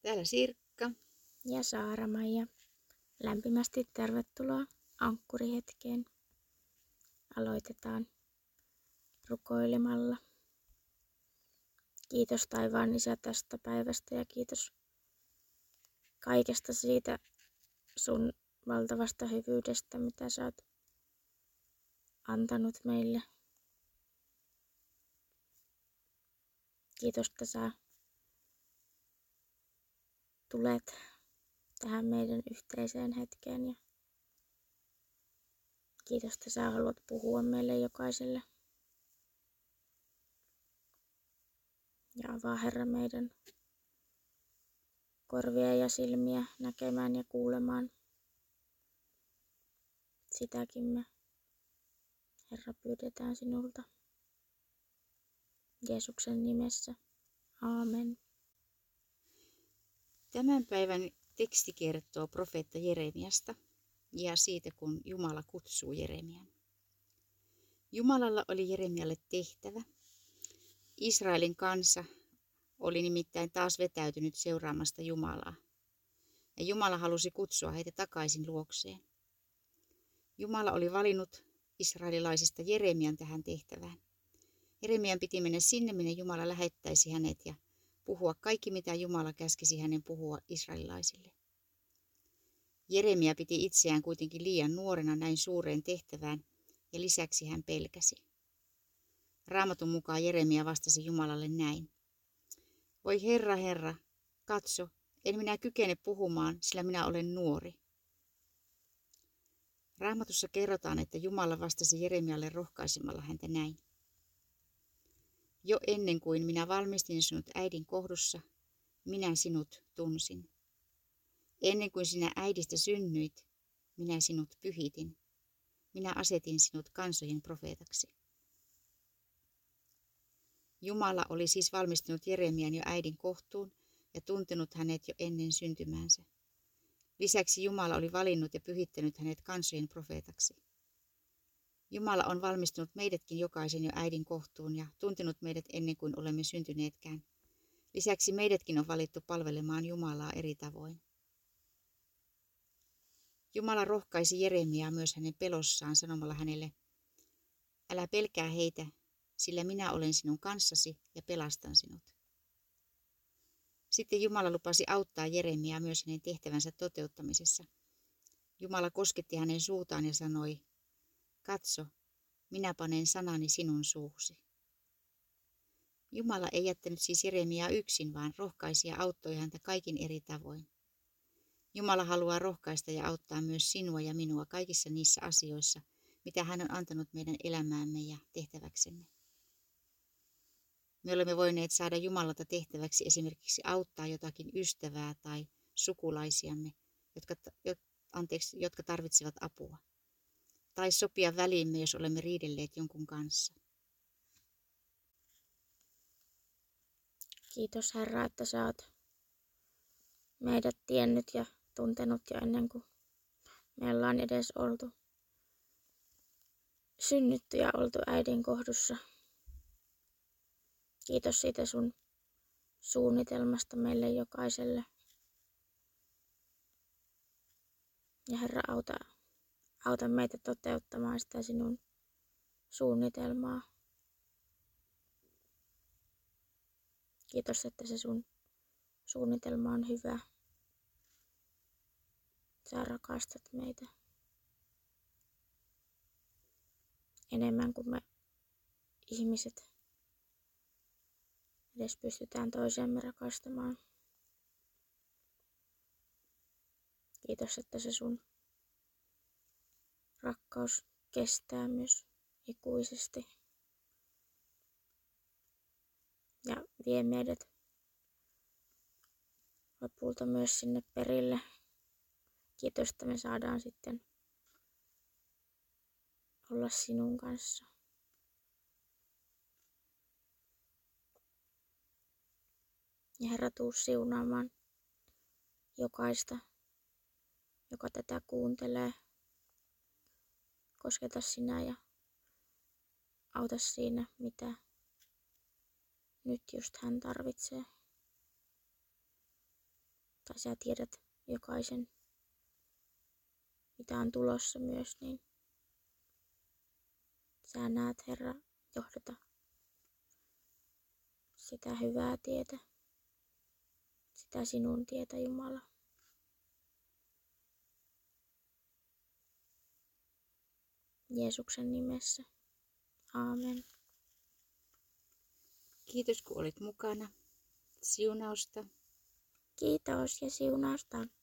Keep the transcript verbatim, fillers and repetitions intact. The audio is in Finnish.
Täällä Sirkka. Ja Saara-Maija. Lämpimästi tervetuloa Ankkurihetkeen. Aloitetaan rukoilemalla. Kiitos taivaan Isä tästä päivästä ja kiitos kaikesta siitä sun valtavasta hyvyydestä, mitä sä oot antanut meille. Kiitos, että sä tulet tähän meidän yhteiseen hetkeen ja kiitos, että sä haluat puhua meille jokaiselle. Ja avaa Herra meidän korvia ja silmiä näkemään ja kuulemaan. Sitäkin me, Herra, pyydetään sinulta. Jeesuksen nimessä. Aamen. Tämän päivän teksti kertoo profeetta Jeremiasta ja siitä, kun Jumala kutsuu Jeremian. Jumalalla oli Jeremialle tehtävä. Israelin kansa oli nimittäin taas vetäytynyt seuraamasta Jumalaa. Ja Jumala halusi kutsua heitä takaisin luokseen. Jumala oli valinnut israelilaisista Jeremian tähän tehtävään. Jeremian piti mennä sinne, minne Jumala lähettäisi hänet ja puhua kaikki, mitä Jumala käskisi hänen puhua israelilaisille. Jeremia piti itseään kuitenkin liian nuorena näin suureen tehtävään ja lisäksi hän pelkäsi. Raamatun mukaan Jeremia vastasi Jumalalle näin. Voi Herra, Herra, katso, en minä kykene puhumaan, sillä minä olen nuori. Raamatussa kerrotaan, että Jumala vastasi Jeremialle rohkaisemalla häntä näin. Jo ennen kuin minä valmistin sinut äidin kohdussa, minä sinut tunsin. Ennen kuin sinä äidistä synnyit, minä sinut pyhitin. Minä asetin sinut kansojen profeetaksi. Jumala oli siis valmistunut Jeremian jo äidin kohtuun ja tuntenut hänet jo ennen syntymäänsä. Lisäksi Jumala oli valinnut ja pyhittänyt hänet kansojen profeetaksi. Jumala on valmistunut meidätkin jokaisen jo äidin kohtuun ja tuntenut meidät ennen kuin olemme syntyneetkään. Lisäksi meidätkin on valittu palvelemaan Jumalaa eri tavoin. Jumala rohkaisi Jeremiaa myös hänen pelossaan sanomalla hänelle, älä pelkää heitä, sillä minä olen sinun kanssasi ja pelastan sinut. Sitten Jumala lupasi auttaa Jeremiaa myös hänen tehtävänsä toteuttamisessa. Jumala kosketti hänen suutaan ja sanoi, katso, minä panen sanani sinun suusi. Jumala ei jättänyt siis Jeremiaa yksin, vaan rohkaisi ja auttoi häntä kaikin eri tavoin. Jumala haluaa rohkaista ja auttaa myös sinua ja minua kaikissa niissä asioissa, mitä hän on antanut meidän elämäämme ja tehtäväksemme. Me olemme voineet saada Jumalalta tehtäväksi esimerkiksi auttaa jotakin ystävää tai sukulaisiamme, jotka, anteeksi, jotka tarvitsevat apua. Tai sopia väliimme, jos olemme riidelleet jonkun kanssa. Kiitos Herra, että sä oot meidät tiennyt ja tuntenut jo ennen kuin me ollaan edes oltu synnytty ja oltu äidin kohdussa. Kiitos siitä sun suunnitelmasta meille jokaiselle. Ja Herra, auta, auta meitä toteuttamaan sitä sinun suunnitelmaa. Kiitos, että se sun suunnitelma on hyvä. Sä rakastat meitä enemmän kuin me ihmiset edes pystytään toisiamme rakastamaan. Kiitos, että se sun rakkaus kestää myös ikuisesti ja vie meidät lopulta myös sinne perille. Kiitos, että me saadaan sitten olla sinun kanssa. Ja Herra, tuu siunaamaan jokaista, joka tätä kuuntelee. Kosketa sinä ja auta siinä, mitä nyt just hän tarvitsee. tai sä tiedät jokaisen, mitä on tulossa myös, niin sä näet, Herra, johdata sitä hyvää tietä, sitä sinun tietä, Jumala. Jeesuksen nimessä. Aamen. Kiitos kun olit mukana. Siunausta. Kiitos ja siunausta.